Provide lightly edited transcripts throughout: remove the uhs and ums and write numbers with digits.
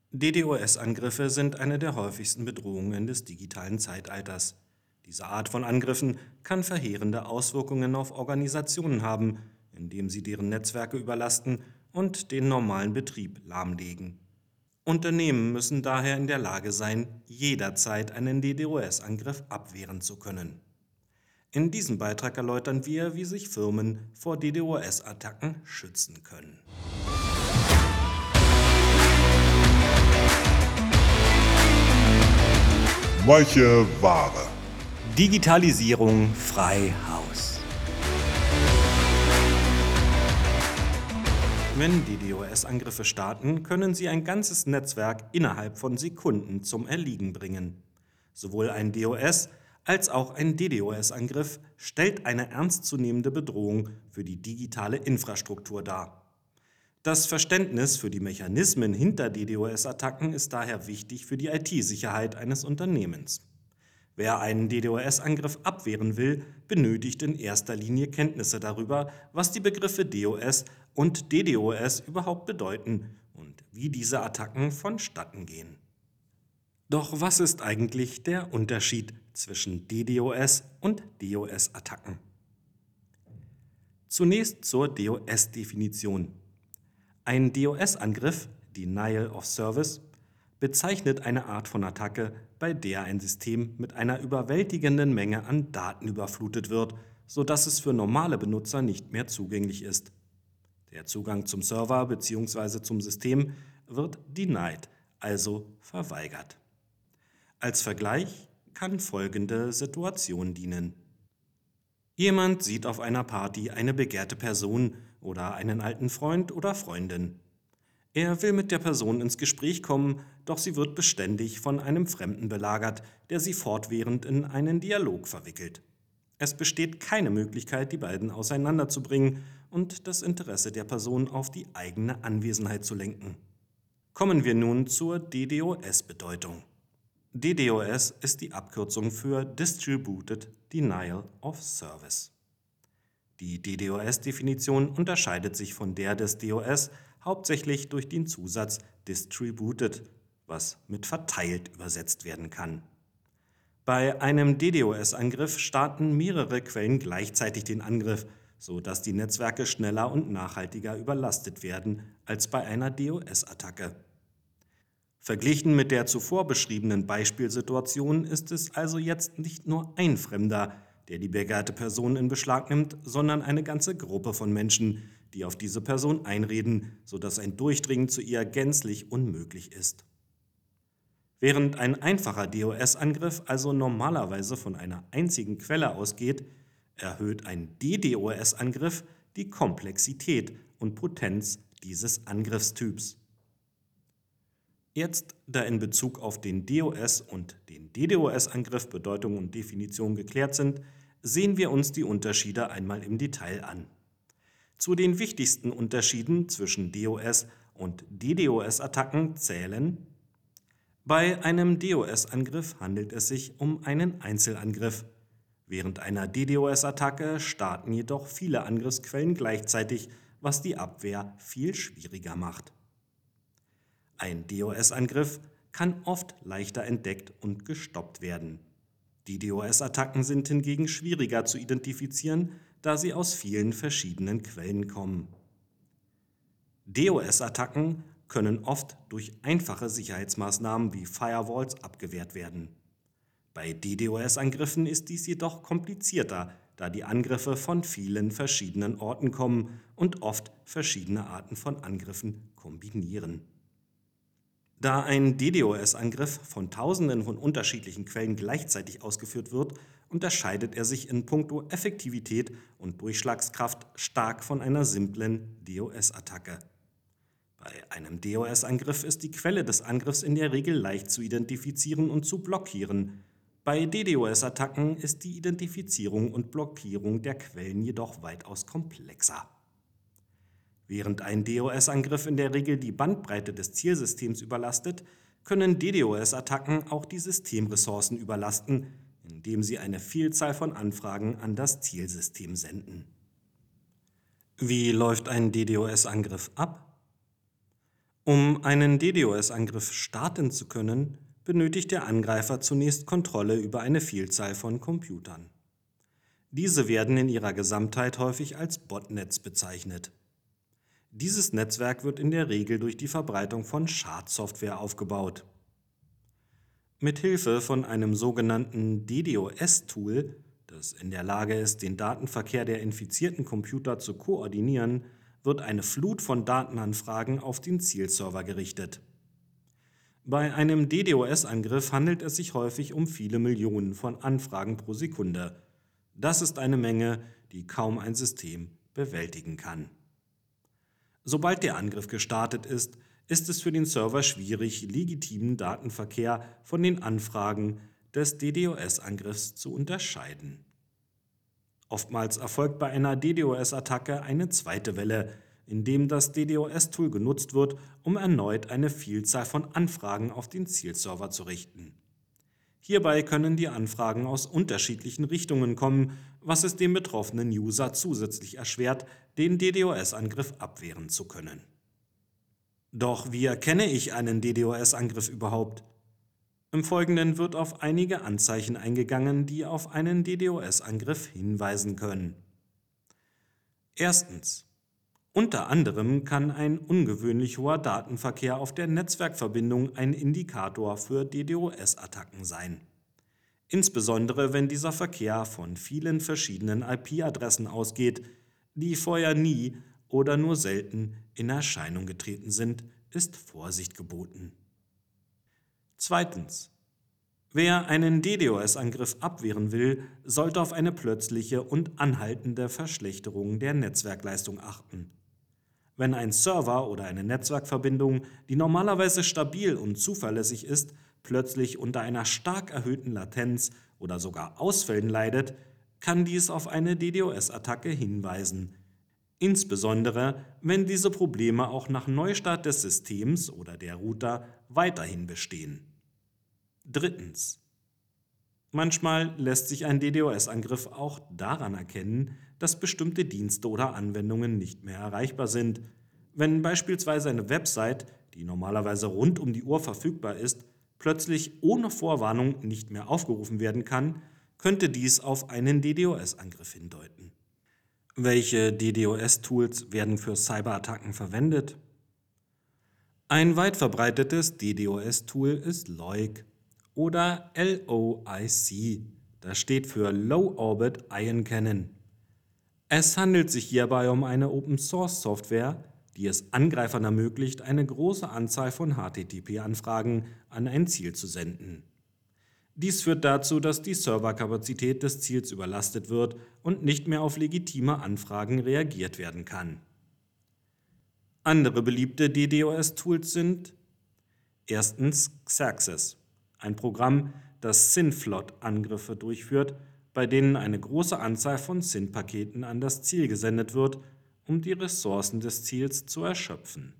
DDoS-Angriffe sind eine der häufigsten Bedrohungen des digitalen Zeitalters. Diese Art von Angriffen kann verheerende Auswirkungen auf Organisationen haben, indem sie deren Netzwerke überlasten und den normalen Betrieb lahmlegen. Unternehmen müssen daher in der Lage sein, jederzeit einen DDoS-Angriff abwehren zu können. In diesem Beitrag erläutern wir, wie sich Firmen vor DDoS-Attacken schützen können. Weiche Ware. Digitalisierung frei Haus. Wenn DDoS-Angriffe starten, können sie ein ganzes Netzwerk innerhalb von Sekunden zum Erliegen bringen. Sowohl ein DOS als auch ein DDoS-Angriff stellt eine ernstzunehmende Bedrohung für die digitale Infrastruktur dar. Das Verständnis für die Mechanismen hinter DDoS-Attacken ist daher wichtig für die IT-Sicherheit eines Unternehmens. Wer einen DDoS-Angriff abwehren will, benötigt in erster Linie Kenntnisse darüber, was die Begriffe DOS und DDoS überhaupt bedeuten und wie diese Attacken vonstatten gehen. Doch was ist eigentlich der Unterschied zwischen DDoS und DOS-Attacken? Zunächst zur DOS-Definition. Ein DOS-Angriff, Denial of Service, bezeichnet eine Art von Attacke, bei der ein System mit einer überwältigenden Menge an Daten überflutet wird, sodass es für normale Benutzer nicht mehr zugänglich ist. Der Zugang zum Server bzw. zum System wird denied, also verweigert. Als Vergleich kann folgende Situation dienen. Jemand sieht auf einer Party eine begehrte Person oder einen alten Freund oder Freundin. Er will mit der Person ins Gespräch kommen, doch sie wird beständig von einem Fremden belagert, der sie fortwährend in einen Dialog verwickelt. Es besteht keine Möglichkeit, die beiden auseinanderzubringen und das Interesse der Person auf die eigene Anwesenheit zu lenken. Kommen wir nun zur DDoS-Bedeutung. DDoS ist die Abkürzung für Distributed Denial of Service. Die DDoS-Definition unterscheidet sich von der des DOS hauptsächlich durch den Zusatz distributed, was mit verteilt übersetzt werden kann. Bei einem DDoS-Angriff starten mehrere Quellen gleichzeitig den Angriff, sodass die Netzwerke schneller und nachhaltiger überlastet werden als bei einer DOS-Attacke. Verglichen mit der zuvor beschriebenen Beispielsituation ist es also jetzt nicht nur ein Fremder, der die begehrte Person in Beschlag nimmt, sondern eine ganze Gruppe von Menschen, die auf diese Person einreden, sodass ein Durchdringen zu ihr gänzlich unmöglich ist. Während ein einfacher DOS-Angriff also normalerweise von einer einzigen Quelle ausgeht, erhöht ein DDoS-Angriff die Komplexität und Potenz dieses Angriffstyps. Jetzt, da in Bezug auf den DOS und den DDoS-Angriff Bedeutung und Definition geklärt sind, sehen wir uns die Unterschiede einmal im Detail an. Zu den wichtigsten Unterschieden zwischen DOS und DDoS-Attacken zählen: Bei einem DOS-Angriff handelt es sich um einen Einzelangriff. Während einer DDoS-Attacke starten jedoch viele Angriffsquellen gleichzeitig, was die Abwehr viel schwieriger macht. Ein DOS-Angriff kann oft leichter entdeckt und gestoppt werden. DDoS-Attacken sind hingegen schwieriger zu identifizieren, da sie aus vielen verschiedenen Quellen kommen. DOS-Attacken können oft durch einfache Sicherheitsmaßnahmen wie Firewalls abgewehrt werden. Bei DDoS-Angriffen ist dies jedoch komplizierter, da die Angriffe von vielen verschiedenen Orten kommen und oft verschiedene Arten von Angriffen kombinieren. Da ein DDoS-Angriff von Tausenden von unterschiedlichen Quellen gleichzeitig ausgeführt wird, unterscheidet er sich in puncto Effektivität und Durchschlagskraft stark von einer simplen DOS-Attacke. Bei einem DOS-Angriff ist die Quelle des Angriffs in der Regel leicht zu identifizieren und zu blockieren. Bei DDoS-Attacken ist die Identifizierung und Blockierung der Quellen jedoch weitaus komplexer. Während ein DOS-Angriff in der Regel die Bandbreite des Zielsystems überlastet, können DDoS-Attacken auch die Systemressourcen überlasten, indem sie eine Vielzahl von Anfragen an das Zielsystem senden. Wie läuft ein DDoS-Angriff ab? Um einen DDoS-Angriff starten zu können, benötigt der Angreifer zunächst Kontrolle über eine Vielzahl von Computern. Diese werden in ihrer Gesamtheit häufig als Botnetz bezeichnet. Dieses Netzwerk wird in der Regel durch die Verbreitung von Schadsoftware aufgebaut. Mithilfe von einem sogenannten DDoS-Tool, das in der Lage ist, den Datenverkehr der infizierten Computer zu koordinieren, wird eine Flut von Datenanfragen auf den Zielserver gerichtet. Bei einem DDoS-Angriff handelt es sich häufig um viele Millionen von Anfragen pro Sekunde. Das ist eine Menge, die kaum ein System bewältigen kann. Sobald der Angriff gestartet ist, ist es für den Server schwierig, legitimen Datenverkehr von den Anfragen des DDoS-Angriffs zu unterscheiden. Oftmals erfolgt bei einer DDoS-Attacke eine zweite Welle, in dem das DDoS-Tool genutzt wird, um erneut eine Vielzahl von Anfragen auf den Zielserver zu richten. Hierbei können die Anfragen aus unterschiedlichen Richtungen kommen, was es dem betroffenen User zusätzlich erschwert, den DDoS-Angriff abwehren zu können. Doch wie erkenne ich einen DDoS-Angriff überhaupt? Im Folgenden wird auf einige Anzeichen eingegangen, die auf einen DDoS-Angriff hinweisen können. Erstens. Unter anderem kann ein ungewöhnlich hoher Datenverkehr auf der Netzwerkverbindung ein Indikator für DDoS-Attacken sein. Insbesondere wenn dieser Verkehr von vielen verschiedenen IP-Adressen ausgeht, die vorher nie oder nur selten in Erscheinung getreten sind, ist Vorsicht geboten. Zweitens. Wer einen DDoS-Angriff abwehren will, sollte auf eine plötzliche und anhaltende Verschlechterung der Netzwerkleistung achten. Wenn ein Server oder eine Netzwerkverbindung, die normalerweise stabil und zuverlässig ist, plötzlich unter einer stark erhöhten Latenz oder sogar Ausfällen leidet, kann dies auf eine DDoS-Attacke hinweisen. Insbesondere, wenn diese Probleme auch nach Neustart des Systems oder der Router weiterhin bestehen. Drittens. Manchmal lässt sich ein DDoS-Angriff auch daran erkennen, dass bestimmte Dienste oder Anwendungen nicht mehr erreichbar sind. Wenn beispielsweise eine Website, die normalerweise rund um die Uhr verfügbar ist, plötzlich ohne Vorwarnung nicht mehr aufgerufen werden kann, könnte dies auf einen DDoS-Angriff hindeuten. Welche DDoS-Tools werden für Cyberattacken verwendet? Ein weit verbreitetes DDoS-Tool ist LOIC oder LOIC. Das steht für Low Orbit Ion Cannon. Es handelt sich hierbei um eine Open-Source-Software, die es Angreifern ermöglicht, eine große Anzahl von HTTP-Anfragen an ein Ziel zu senden. Dies führt dazu, dass die Serverkapazität des Ziels überlastet wird und nicht mehr auf legitime Anfragen reagiert werden kann. Andere beliebte DDoS-Tools sind erstens Xerxes, ein Programm, das SYNFLOT-Angriffe durchführt, bei denen eine große Anzahl von SYN-Paketen an das Ziel gesendet wird, um die Ressourcen des Ziels zu erschöpfen.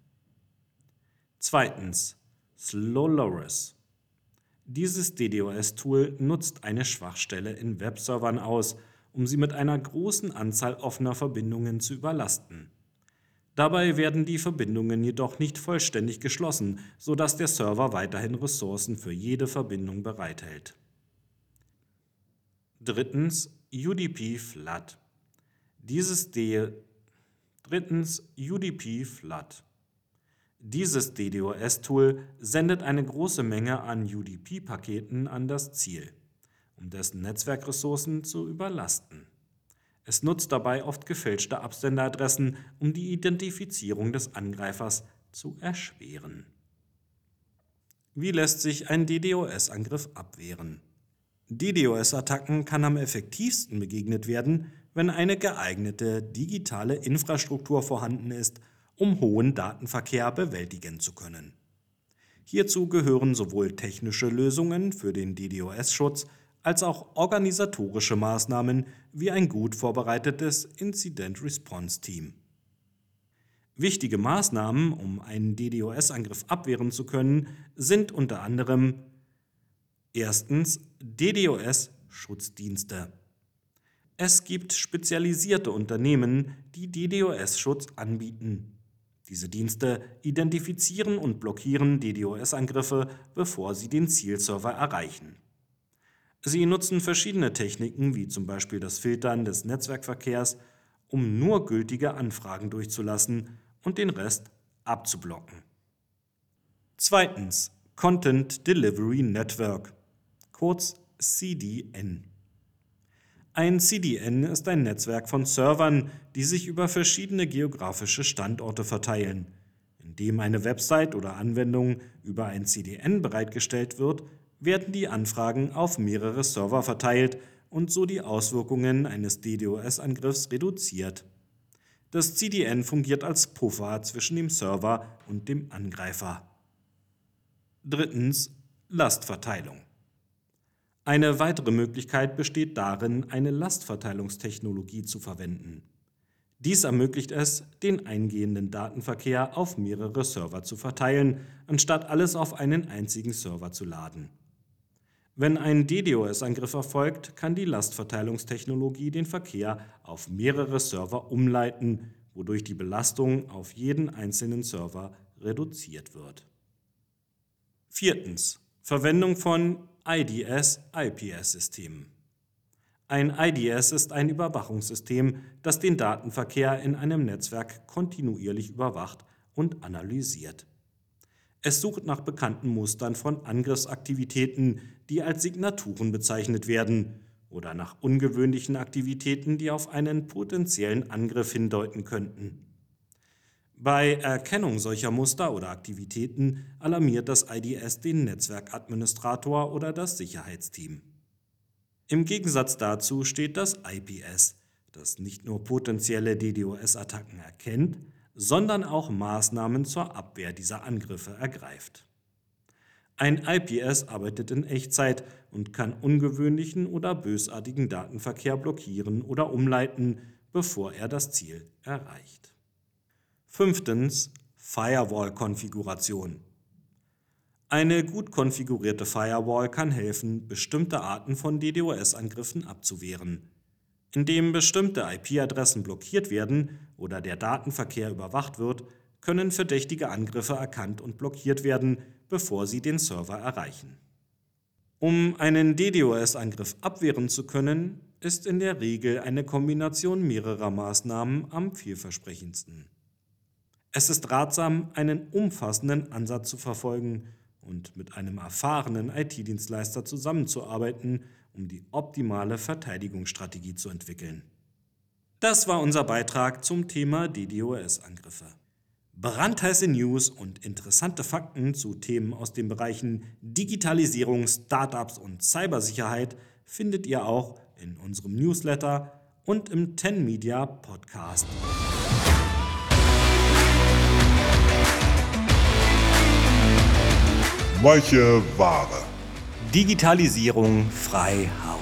Zweitens Slowlorus. Dieses DDoS-Tool nutzt eine Schwachstelle in Webservern aus, um sie mit einer großen Anzahl offener Verbindungen zu überlasten. Dabei werden die Verbindungen jedoch nicht vollständig geschlossen, sodass der Server weiterhin Ressourcen für jede Verbindung bereithält. Drittens UDP-Flood. Dieses DDoS-Tool sendet eine große Menge an UDP-Paketen an das Ziel, um dessen Netzwerkressourcen zu überlasten. Es nutzt dabei oft gefälschte Absenderadressen, um die Identifizierung des Angreifers zu erschweren. Wie lässt sich ein DDoS-Angriff abwehren? DDoS-Attacken kann am effektivsten begegnet werden, wenn eine geeignete digitale Infrastruktur vorhanden ist, um hohen Datenverkehr bewältigen zu können. Hierzu gehören sowohl technische Lösungen für den DDoS-Schutz als auch organisatorische Maßnahmen wie ein gut vorbereitetes Incident-Response-Team. Wichtige Maßnahmen, um einen DDoS-Angriff abwehren zu können, sind unter anderem erstens DDoS-Schutzdienste. Es gibt spezialisierte Unternehmen, die DDoS-Schutz anbieten. Diese Dienste identifizieren und blockieren DDoS-Angriffe, bevor sie den Zielserver erreichen. Sie nutzen verschiedene Techniken, wie zum Beispiel das Filtern des Netzwerkverkehrs, um nur gültige Anfragen durchzulassen und den Rest abzublocken. Zweitens, Content Delivery Network, kurz CDN. Ein CDN ist ein Netzwerk von Servern, die sich über verschiedene geografische Standorte verteilen. Indem eine Website oder Anwendung über ein CDN bereitgestellt wird, werden die Anfragen auf mehrere Server verteilt und so die Auswirkungen eines DDoS-Angriffs reduziert. Das CDN fungiert als Puffer zwischen dem Server und dem Angreifer. Drittens, Lastverteilung. Eine weitere Möglichkeit besteht darin, eine Lastverteilungstechnologie zu verwenden. Dies ermöglicht es, den eingehenden Datenverkehr auf mehrere Server zu verteilen, anstatt alles auf einen einzigen Server zu laden. Wenn ein DDoS-Angriff erfolgt, kann die Lastverteilungstechnologie den Verkehr auf mehrere Server umleiten, wodurch die Belastung auf jeden einzelnen Server reduziert wird. Viertens. Verwendung von IDS-IPS-Systemen. Ein IDS ist ein Überwachungssystem, das den Datenverkehr in einem Netzwerk kontinuierlich überwacht und analysiert. Es sucht nach bekannten Mustern von Angriffsaktivitäten, die als Signaturen bezeichnet werden, oder nach ungewöhnlichen Aktivitäten, die auf einen potenziellen Angriff hindeuten könnten. Bei Erkennung solcher Muster oder Aktivitäten alarmiert das IDS den Netzwerkadministrator oder das Sicherheitsteam. Im Gegensatz dazu steht das IPS, das nicht nur potenzielle DDoS-Attacken erkennt, sondern auch Maßnahmen zur Abwehr dieser Angriffe ergreift. Ein IPS arbeitet in Echtzeit und kann ungewöhnlichen oder bösartigen Datenverkehr blockieren oder umleiten, bevor er das Ziel erreicht. Fünftens, Firewall-Konfiguration. Eine gut konfigurierte Firewall kann helfen, bestimmte Arten von DDoS-Angriffen abzuwehren. Indem bestimmte IP-Adressen blockiert werden oder der Datenverkehr überwacht wird, können verdächtige Angriffe erkannt und blockiert werden, bevor sie den Server erreichen. Um einen DDoS-Angriff abwehren zu können, ist in der Regel eine Kombination mehrerer Maßnahmen am vielversprechendsten. Es ist ratsam, einen umfassenden Ansatz zu verfolgen und mit einem erfahrenen IT-Dienstleister zusammenzuarbeiten, um die optimale Verteidigungsstrategie zu entwickeln. Das war unser Beitrag zum Thema DDoS-Angriffe. Brandheiße News und interessante Fakten zu Themen aus den Bereichen Digitalisierung, Startups und Cybersicherheit findet ihr auch in unserem Newsletter und im 10 Media Podcast. Weiche Ware. Digitalisierung frei Haus.